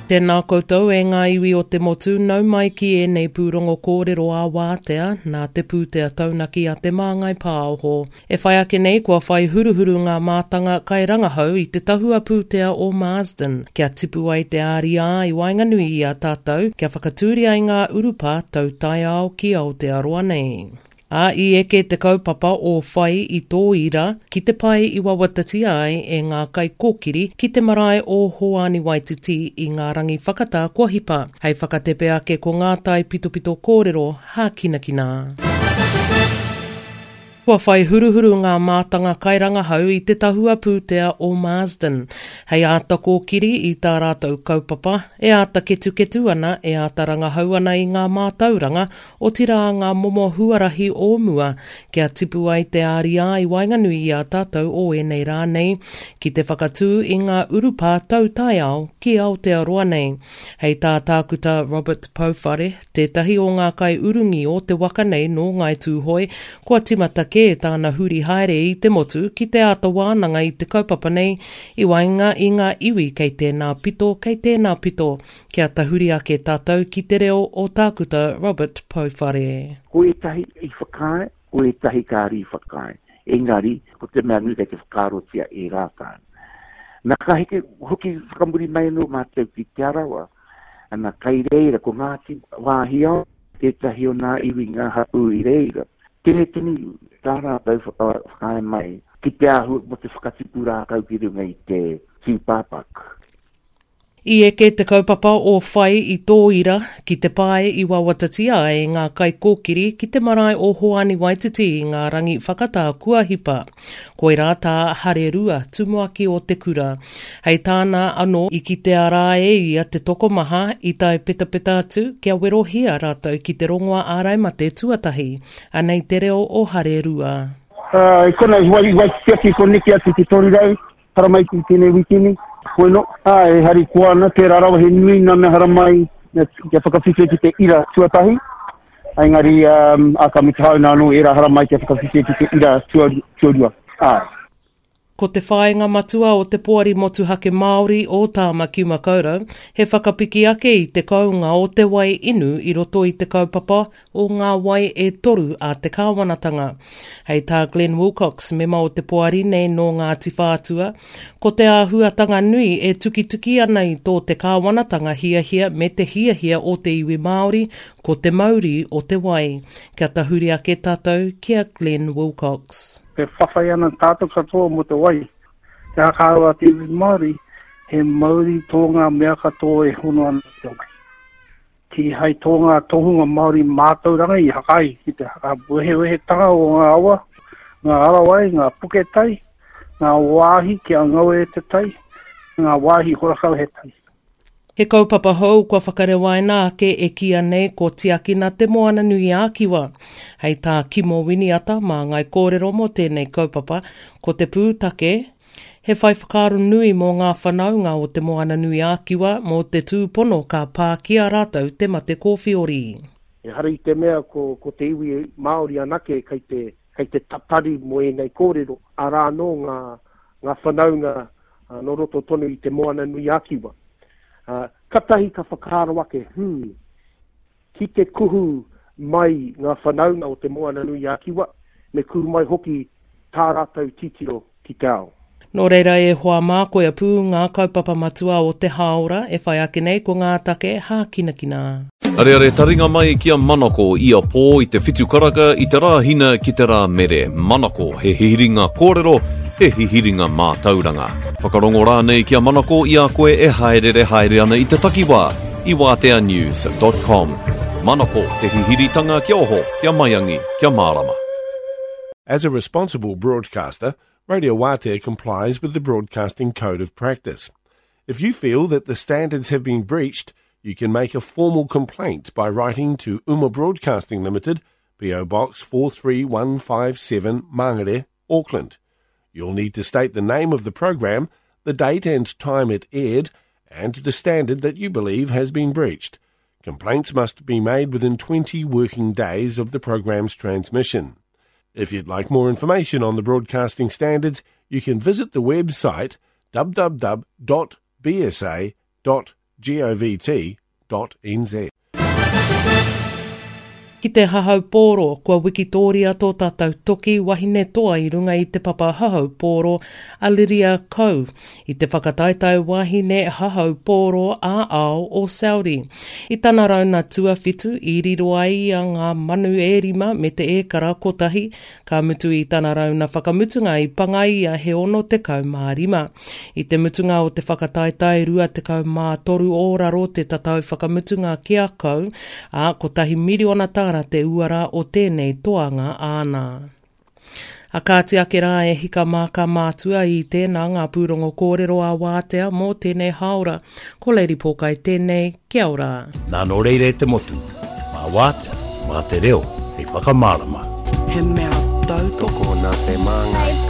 Tēnā koutou e ngā iwi o te motu, nau mai ki e nei pūrongo kōrero a wātea, nā te pūtea taunaki a te māngai pāoho. E whai ake nei kua whai huruhuru ngā mātanga kai rangahau i te tahua pūtea o Marsden. Kia tipu ai te āria i Wainganui i a tātou, kia whakatūri ai ngā urupa tau tai ao ki Aotearoa nei. A i eke te kaupapa o whai i tō ira, ki te pai i wawatati ai e ngā kai kōkiri ki te marae o Hoani Waititi i ngā rangi whakatā kua hipa. Hei whakatepe ake ko ngā tai pitopito kōrero hākinakina. Kua whai huruhuru ngā mātanga kai rangahau i te tahua pūtea o Marsden. Hei āta kōkiri i tā rātou kaupapa, e āta ketu ana, e āta rangahau ana i ngā mātauranga o tira ngā momo huarahi o mua, kia tipu ai te āria i Wainganui i a tātou o e nei rā nei, ki te whakatū i ngā urupa tau tai ao ki Aotearoa nei. Hei tā tākuta Robert Powhare, tētahi o ngā kai urungi o te waka nei no ngai tūhoi, kua timata ke tāna huri haere i te motu ki te ata wānanga i te kaupapa nei i wainga i ngā iwi kei tēnā pito, kia tahuri ake tātou ki te reo o tākuta Robert Powhare. Ko e tahi i whakae, ko e tahi kāri i whakae. Engari, ko te mea nui kei te whakarotia e rākai. Nā ka heke hoki whakamuri mai no mātou ki te arawa, ana kai reira ko ngāti wāhia, te tahi o nā iwi ngā hau i reira. Tēne tini tāra tau whakae mai, ki te ahu mo te whakatipura kau ki runga i te Tīpāpak. I eke te kaupapa o whai i tō ira ki te pae i wawatati ai ngā kai kōkiri ki te marae o Hoani Waititi i ngā rangi whakatā kua hipa. Koe rā tā hare rua tumuaki o te kura. Hei tāna anō i ki te arae i a te tokomaha i tai peta atu kia werohia rātou ki te rongoa āraimate tuatahi. Anei te reo o hare rua. Kona wai tiaki ko niki atu ki torirau, haramai ki tēnei wikini. Bueno, hari kuana te rarawa he nui na me haramai kia whakawhiwhi ki te ira tuatahi. Engari a ka mitahau nā no era haramai kia whakawhiwhi ki te ira tuarua. Ko te whāinga matua o te poari motuhake Māori o Tāmaki Makaurau, he whakapiki ake i te kaunga o te wai inu i roto i te kaupapa o ngā wai e toru a te kāwanatanga. Hei tā Glenn Wilcox, mema o te poari nei no Ngāti Whātua, ko te āhuatanga nui e tuki ana i tō te kāwanatanga hiahia me te hiahia o te iwi Māori, ko te mauri o te wai. Kia tahuri ake tātou, kia Glenn Wilcox. Pe whawhai ana tātou katoa mo te wai. Te akaua te iwi Māori, he mauri tō ngā mea katoa e hono ana te wai. Ki hei tō ngā tohunga Māori mātauranga i hakai, ki te hakawehe tanga o ngā awa, ngā arawai, ngā puke tai, ngā wāhi ki a ngaue e te tai, ngā wāhi horakau he tai. He kaupapa hou kua whakarewaina ake e kia nei ko tiakina te moana nui ākiwa. Hei tā Kimo Winiata mā ngai kōrero mo tēnei kaupapa, ko te pūtake, he whai whakaro nui mō ngā whanaunga o te moana nui ākiwa mō te tūpono ka pā kia rātou te mate kōwhiori. E hara i te mea ko te iwi Māori anake kei te tapari mo e nei kōrero, a rā no ngā whanaunga no roto tonu i te moana nui ākiwa. Katahi ka whakaaro ake, ki te kuhu mai ngā whanaunga o te moana nui ākiwa, me kuru mai hoki tā rātou titiro ki te ao. Nō reira e hoa mākoia pū ngā kaupapa matua o te haora e whai ake nei ko ngā take hākinakina. Are taringa mai kia Manako i a pō i te whitu karaka i te rā hina ki te rā mere. Manako, he hihiringa kōrero, he hihiringa mātauranga. Whakarongo rā nei kia Manako i a koe e haere ana i te takiwā i wāteanews.com. Manako, te hihiritanga kia oho, kia maiangi, kia mārama. As a responsible broadcaster, Radio Wātea complies with the Broadcasting Code of Practice. If you feel that the standards have been breached, you can make a formal complaint by writing to Uma Broadcasting Limited, PO Box 43157, Mangere, Auckland. You'll need to state the name of the program, the date and time it aired, and the standard that you believe has been breached. Complaints must be made within 20 working days of the program's transmission. If you'd like more information on the broadcasting standards, you can visit the website www.bsa.org.nz. Ki te hahau pōro, kua Wikitoria tō tātou toki wahine toa I runga I te papa hahau pōro Aliria Kou, I te whakataitai wahine hahau pōro a ao o Saudi. I tana rauna tuawhitu I riro ai a ngā manu e rima me te ekara kotahi, ka mutu I tana rauna whakamutunga I pangai a he ono te kau mā rima. I te mutunga o te whakataitai rua te kau mā toru ōraro te tatau whakamutunga ki a Kou, a kotahi miliona tāna te uara o tēnei toanga āna. A kāti ake rā e hika māka mātua I tēnā ngā pūrongo kōrero a wātea mō tēnei haora. Ko Lady Pokai tēnei, kia ora. Nā no reire te motu, mā wātea, mā te reo, hei whakamārama. He mea tau toko nā te māngai.